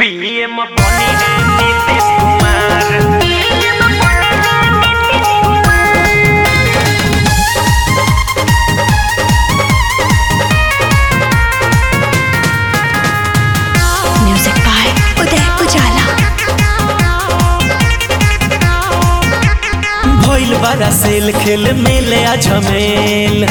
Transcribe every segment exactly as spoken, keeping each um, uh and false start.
PM बनी है Nitish Kumar. Music by Uday Ujala. भइल बारा सेल खेल मेले आ झमेल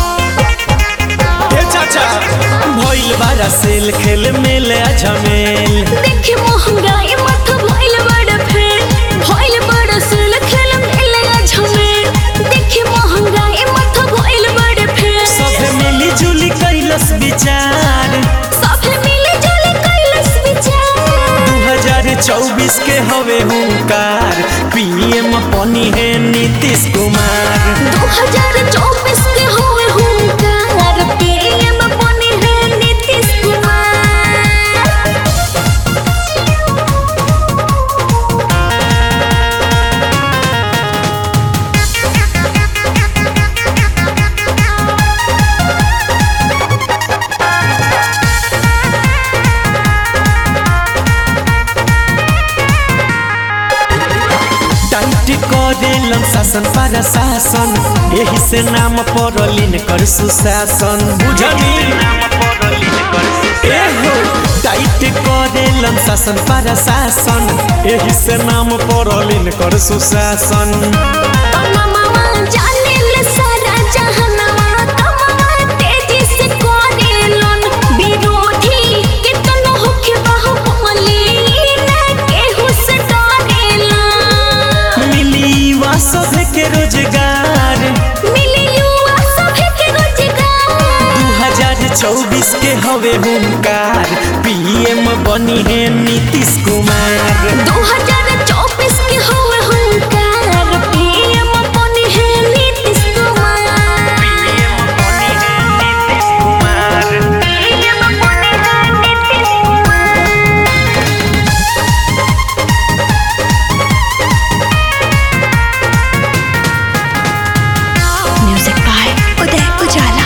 भइल बारा सेल खेल मेले आ झमेल देखी महंगाई माथा भइल बड़ फेर भइल बड़ सेल खेल मेले आ झमेल देखी महंगाई माथा भइल बड़ फेर सब मिली जुली कैलस विचार सब मिली जुली कैलस विचार दो हज़ार चौबीस के हवे हुंकार पीएम बनी है नीतीश कुमार। दो हज़ार चौबीस के होए हुंकार पीएम बनी है नीतीश कुमार। टाइट करेलन शासन पर शासन यही से नाम पड़लिन कर सुशासन बुझनी एहो टाइट करेलन शासन पर शासन यही से नाम पड़लिन कर सुशासन। तमामा जाने ले सारा जहानवा तमामा तेजी से करेलन विरोधी कितनो होखे बाहुबली ना केहू से डरेलन मिली युवा सभे के रोजगार मिली युवा सभे के रोजगार दो हज़ार चौबीस के हवे हुंकार पीएम बनी है नीतीश कुमार। दो हज़ार चौबीस के होए हुंकार पीएम बनी है नीतीश कुमार। पीएम बनी है नीतीश कुमार। पीएम बनी है नीतीश कुमार। Music by Uday Ujala.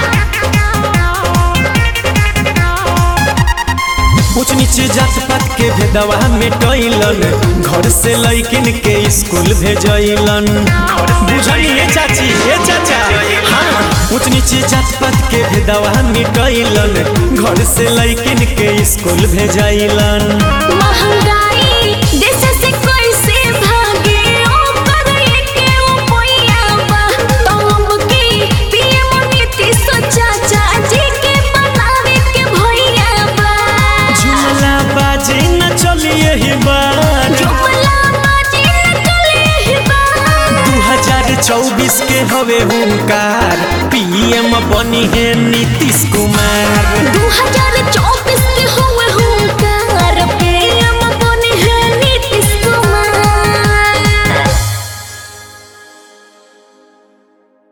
ऊंच नीच जात पात के भेदवा मिटैलन घर से लइकिन के स्कूल भेजैलन बुझनी हे चाची हे चाचा हाँ ऊंच नीच जात पात के भेदवा मिटैलन घर से लइकिन के स्कूल भेजैलन। महंगाई देश से कैसे भागे ओकर एके उपाया बा तब के पीएम नीतीश चाचा जी के बनावे के भैया बा झुमला बाजे न चलिए ही बार जुमला बाजी न चले ही बा दो हज़ार चौबीस के हवे हुंकार पीएम बनी है नीतीश कुमार।